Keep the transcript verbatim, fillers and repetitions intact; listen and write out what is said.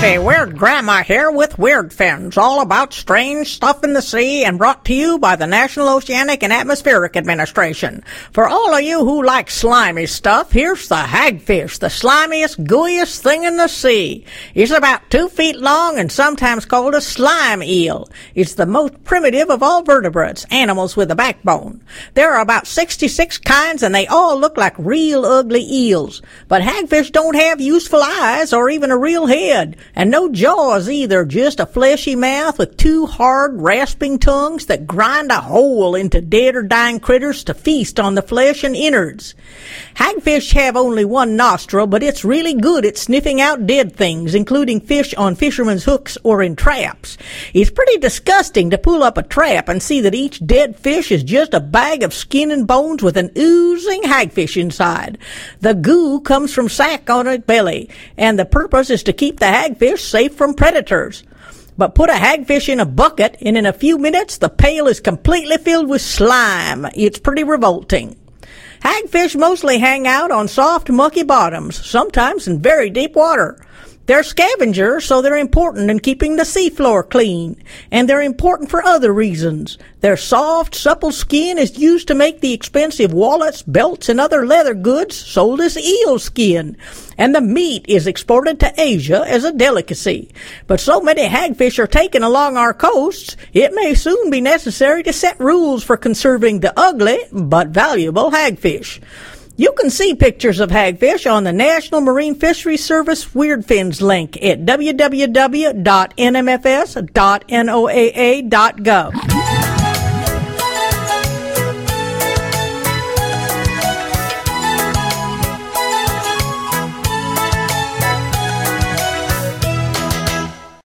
Easy, Weird Grandma here with Weird Fins, all about strange stuff in the sea, and brought to you by the National Oceanic and Atmospheric Administration. For all of you who like slimy stuff, here's the hagfish, the slimiest, gooeyest thing in the sea. It's about two feet long and sometimes called a slime eel. It's the most primitive of all vertebrates, animals with a backbone. There are about sixty-six kinds, and they all look like real ugly eels. But hagfish don't have useful eyes or even a real head. And no jaws either, just a fleshy mouth with two hard, rasping tongues that grind a hole into dead or dying critters to feast on the flesh and innards. Hagfish have only one nostril, but it's really good at sniffing out dead things, including fish on fishermen's hooks or in traps. It's pretty disgusting to pull up a trap and see that each dead fish is just a bag of skin and bones with an oozing hagfish inside. The goo comes from sack on its belly, and the purpose is to keep the hagfish safe from predators. But put a hagfish in a bucket, and in a few minutes the pail is completely filled with slime. It's pretty revolting. Hagfish mostly hang out on soft, mucky bottoms, sometimes in very deep water. They're scavengers, so they're important in keeping the seafloor clean. And they're important for other reasons. Their soft, supple skin is used to make the expensive wallets, belts, and other leather goods sold as eel skin. And the meat is exported to Asia as a delicacy. But so many hagfish are taken along our coasts, it may soon be necessary to set rules for conserving the ugly but valuable hagfish. You can see pictures of hagfish on the National Marine Fisheries Service Weird Fins link at w w w dot n m f s dot n o a a dot gov.